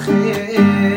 خیر.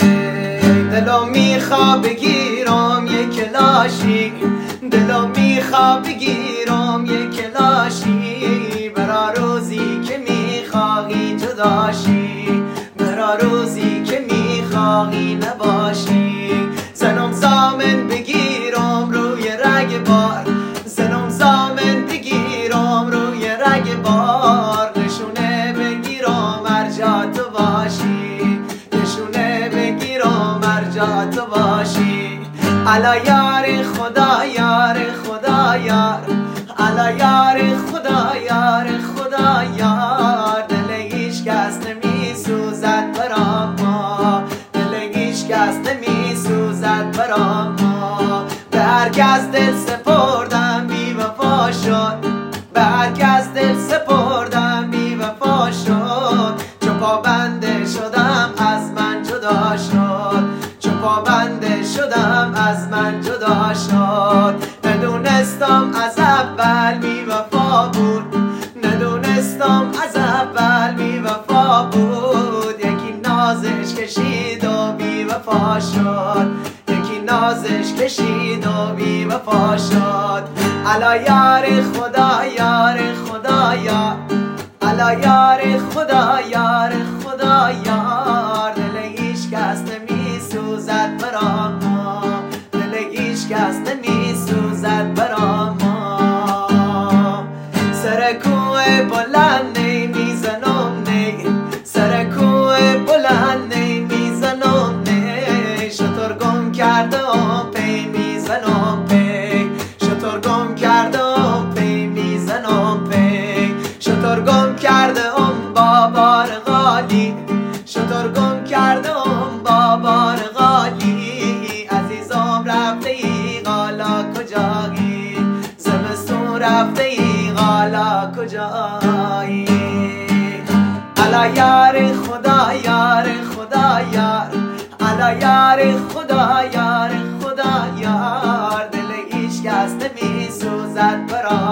دلو میخوا بگیرم یک کلاشی، دلو میخوا بگیرم یک کلاشی، برا روزی که میخواهی جداشی، برا روزی که میخواهی نباشی. زنم زامن بگیرم روی رگ بار، زنم زامن بگیرم روی رگ بار، نشونه بگیرم هر جا تو باشی، نشونه بگیرم هر جا تو باشی. الا یار خدا یار خدا یار، الا یار خدا یار خدا یار، دل هیچ کس نمی سوزد برا ما، دل هیچ کس نمی سوزد برا ما. به هر کس دل سپردم بی وفا شد، به هر کس دل سپردم بی وفا شد، چو پابنده شدم از من جدا شد، چو پابنده شدم از من جدا شد. ندونستم از اول بی وفا بود، ندونستم از اول بی وفا بود، یکی نازش کشید و بی وفا شد، یکی نازش کشید و بی وفا شد. الا یار خدا یار خدا یار، الا یار خدا یار خدا یار، دل هیچ کس نمی سوزد برا ما، دل هیچ کس نمی سوزد برا ما. سر کوه بلند میزنم نی، سر کوه بلند میزنم نی، شتر گم کردم پی میزنم پی، شتر گم کردم پی میزنم پی، شتر گم کردم بابار غالی، شتر گم کردم بابار غالی، عزیزم رفته ای غالا کجایی، زمستون رفته ای غالا کجایی. الا یار خدا یار خدا یار، الا یار خدا یار خدا یار، دل هیچ کس نمی سوزد برا